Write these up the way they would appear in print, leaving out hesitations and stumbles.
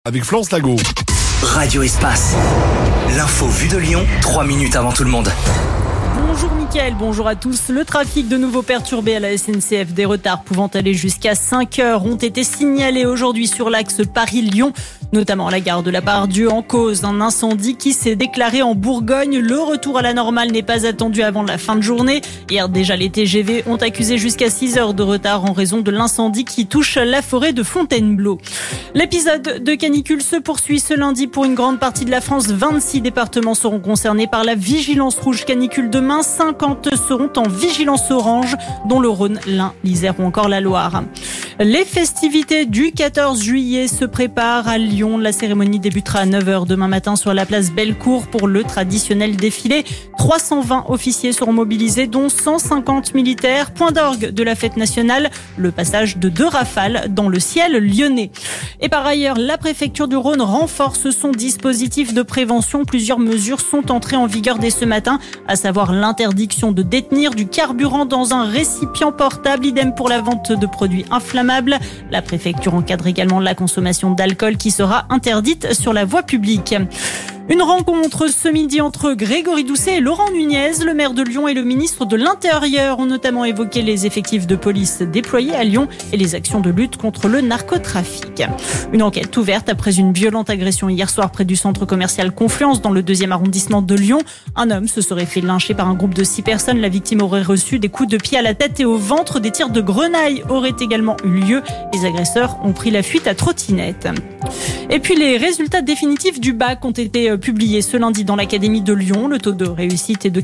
avec Florence Lago. Radio Espace. L'info vue de Lyon, 3 minutes avant tout le monde. Bonjour Mickaël, bonjour à tous. Le trafic de nouveau perturbé à la SNCF. Des retards pouvant aller jusqu'à 5 heures ont été signalés aujourd'hui sur l'axe Paris-Lyon, notamment à la gare de la Part-Dieu, en cause d'un incendie qui s'est déclaré en Bourgogne. Le retour à la normale n'est pas attendu avant la fin de journée. Hier déjà, les TGV ont accusé jusqu'à 6 heures de retard en raison de l'incendie qui touche la forêt de Fontainebleau. L'épisode de canicule se poursuit ce lundi pour une grande partie de la France. 26 départements seront concernés par la vigilance rouge canicule demain. 50 seront en vigilance orange, dont le Rhône, l'Ain, l'Isère ou encore la Loire. Les festivités du 14 juillet se préparent à Lyon. La cérémonie débutera à 9h demain matin sur la place Bellecour pour le traditionnel défilé. 320 officiers seront mobilisés, dont 150 militaires. Point d'orgue de la fête nationale, le passage de 2 rafales dans le ciel lyonnais. Et par ailleurs, la préfecture du Rhône renforce son dispositif de prévention. Plusieurs mesures sont entrées en vigueur dès ce matin, à savoir l'interdiction de détenir du carburant dans un récipient portable, idem pour la vente de produits inflammables. La préfecture encadre également la consommation d'alcool qui sera interdite sur la voie publique. Une rencontre ce midi entre Grégory Doucet et Laurent Nunez. Le maire de Lyon et le ministre de l'Intérieur ont notamment évoqué les effectifs de police déployés à Lyon et les actions de lutte contre le narcotrafic. Une enquête ouverte après une violente agression hier soir près du centre commercial Confluence dans le 2e arrondissement de Lyon. Un homme se serait fait lyncher par un groupe de 6 personnes. La victime aurait reçu des coups de pied à la tête et au ventre. Des tirs de grenaille auraient également eu lieu. Les agresseurs ont pris la fuite à trottinette. Et puis les résultats définitifs du bac ont été publiés ce lundi dans l'Académie de Lyon. Le taux de réussite est de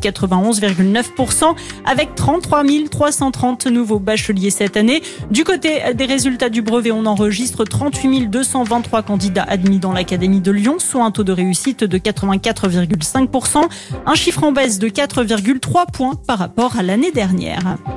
91,9% avec 33 330 nouveaux bacheliers cette année. Du côté des résultats du brevet, on enregistre 38 223 candidats admis dans l'Académie de Lyon, soit un taux de réussite de 84,5%, un chiffre en baisse de 4,3 points par rapport à l'année dernière.